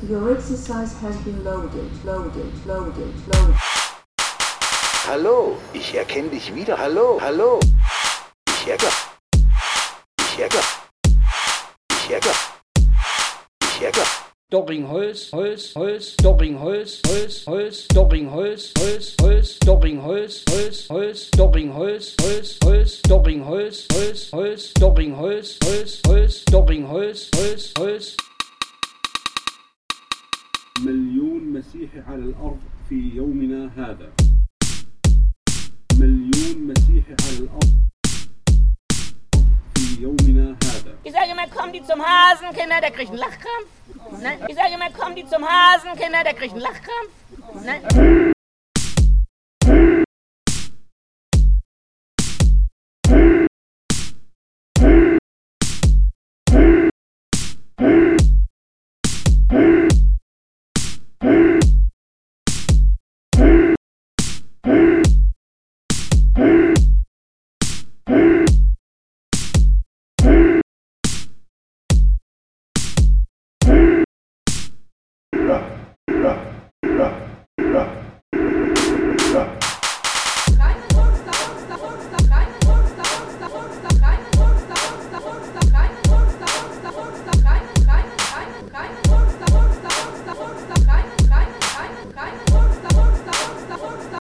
Your exercise has been loaded. Hallo, ich erkenne dich wieder. Hallo. Ich erkenne. Doringholz, Doringholz, Doringholz, Doringholz, Doringholz, Doringholz. مليون مسيحي على الأرض في يومنا هذا. مليون مسيحي على الأرض في يومنا هذا. Ich sage immer, kommen die zum Hasen, Kinder, der kriegt einen Lachkrampf. Ne? Ich sage immer, kommen die zum Hasen, Kinder, der kriegt einen Lachkrampf. Ne? Rock.